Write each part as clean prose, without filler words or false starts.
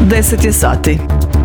10 je sati.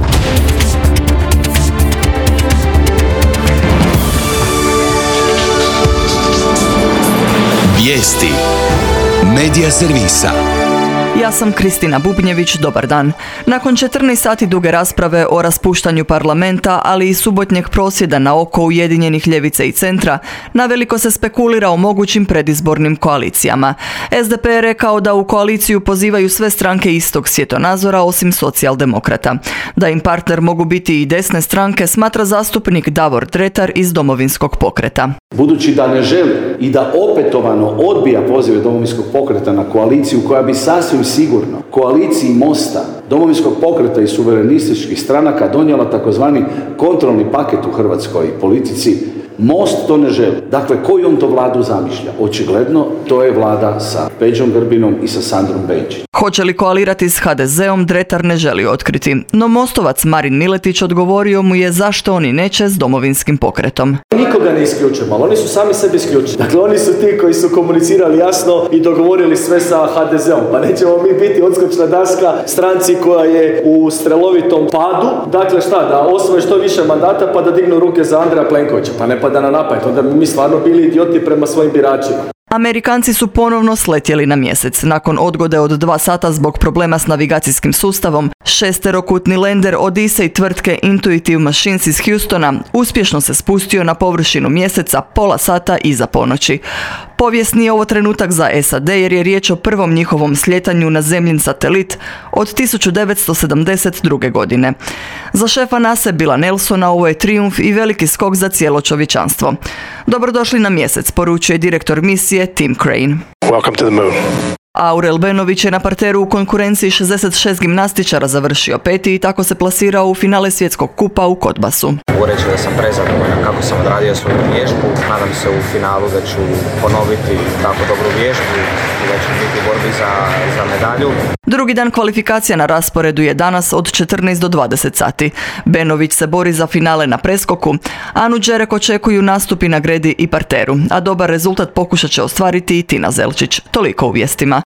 Vijesti Medija servisa. Ja sam Kristina Bubnjević, dobar dan. Nakon 14 sati duge rasprave o raspuštanju parlamenta, ali i subotnjeg prosvjeda na oko Ujedinjenih ljevice i centra, naveliko se spekulira o mogućim predizbornim koalicijama. SDP je rekao da u koaliciju pozivaju sve stranke istog svjetonazora osim socijaldemokrata. Da im partner mogu biti i desne stranke, smatra zastupnik Davor Dretar iz Domovinskog pokreta. Budući da ne želi i da opetovano odbija pozive Domovinskog pokreta na koaliciju koja bi sasvim sigurno koaliciji Mosta, Domovinskog pokreta i suverenističkih stranaka donijela takozvani kontrolni paket u hrvatskoj politici, Most to ne želi. Dakle, koju on to vladu zamišlja? Očigledno, to je vlada sa Peđom Grbinom i sa Sandrom Benčić. Hoće li koalirati s HDZ-om, Dretar ne želi otkriti. No Mostovac Marin Miletić odgovorio mu je zašto oni neće s Domovinskim pokretom. Nikoga ne isključujemo, ali oni su sami sebi isključili. Dakle, oni su ti koji su komunicirali jasno i dogovorili sve sa HDZ-om. Pa nećemo mi biti odskočna daska stranci koja je u strelovitom padu. Dakle, šta, da osvoje što više mandata pa da dignu ruke za Andreja Plenkovića. Pa ne pada na napamet, onda bi mi stvarno bili idioti prema svojim biračima. Amerikanci su ponovno sletjeli na mjesec. Nakon odgode od 2 sata zbog problema s navigacijskim sustavom, šesterokutni lander Odyssey tvrtke Intuitive Machines iz Houstona uspješno se spustio na površinu mjeseca pola sata iza ponoći. Povijesni je ovo trenutak za SAD jer je riječ o prvom njihovom sljetanju na zemljin satelit od 1972. godine. Za šefa NASA Billa Nelsona ovo je trijumf i veliki skok za cijelo čovječanstvo. Dobrodošli na mjesec, poručuje direktor misije Tim Crane. Welcome to the moon. Aurel Benović je na parteru u konkurenciji 66 gimnastičara završio 5. i tako se plasirao u finale svjetskog kupa u Kotbasu. Mogu reći da sam prezadovoljan kako sam odradio svoju vježbu. Nadam se u finalu da ću ponoviti tako dobru vježbu i da ću biti u borbi za medalju. Drugi dan kvalifikacija na rasporedu je danas od 14 do 20 sati. Benović se bori za finale na preskoku. Anu Đerek očekuju nastupi na gredi i parteru, a dobar rezultat pokušat će ostvariti i Tina Zelčić. Toliko u vijestima.